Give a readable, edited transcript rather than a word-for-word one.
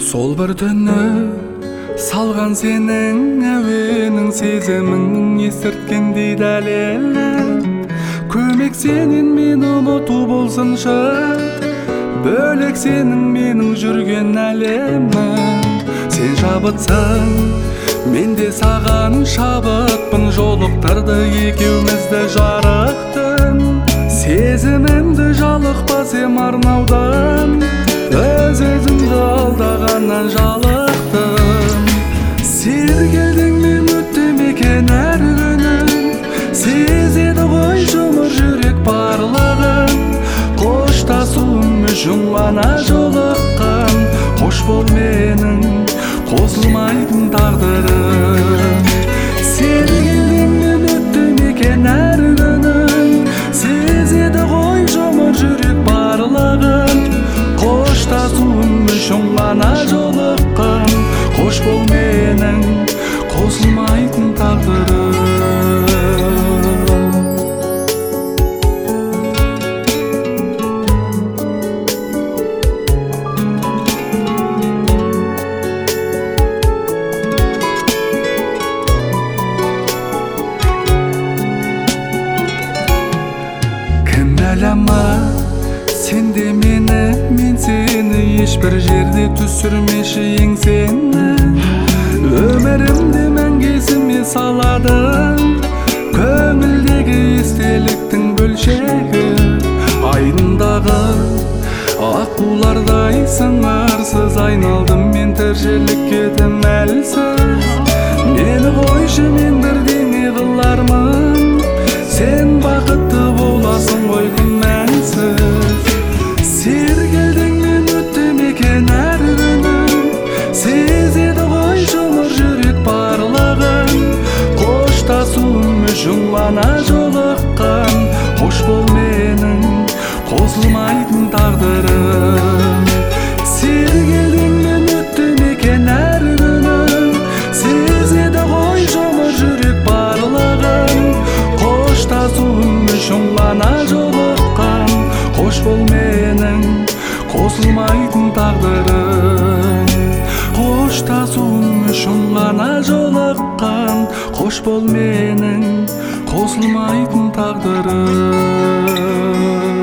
Сол бір түні салған сенің әуенің сезімің естірткендей дәлелі. Көмек сенен мен ұмыту болсыншы, бөлек сенің менің жүрген әлемім. Сен шабытсың, мен де саған шабытпын, жолықтырды екеумізді жарықтың. Сезімімді жалықпасем арнаудан, өз-өзімді алдағаннан жалықтым. Сергелдің мен өттім екен әр күнім, сезеді ғой жұмыр жүрек барлығын. Қоштасуым үшін ғана жолыққан, қош бол менің қосылмайтын тағдырым. Сергелдің мен өттім екен әр күнім, сезеді ғой жұмыр жүрек барлығын. Қоштасуым үшін ғана жолыққан, қош бол менің қосылмайтын тағдырым. Кінәлама сен де мені, мен сені, ешбір жерде түсірмеші еңсені. Өмірімде мәңгі есіме салады көңілдегі естеліктің бөлшегі. Айдындағы аққулардай сыңарсыз айналдым мен, тіршілікке тым әлсіз. Мені қойшы, мен бірдеңе қылармын, сен бақытты боласың ғой күмәнсіз. Сергелдің мен өттім екен әр күнім, сезеді ғой жұмыр жүрек барлығын. Қоштасуым үшін ғана жолыққан, қош бол менің қосылмайтын тағдырым. Сергелдің мен өттім екен әр күнім, сезеді ғой жұмыр жүрек барлығын. Қоштасуым үшін ғана жолыққан, қош бол менің қосылмайтын тағдырым. Қоштасуым үшін ғана жолыққан, қош бол менің қосылмайтын тағдырым.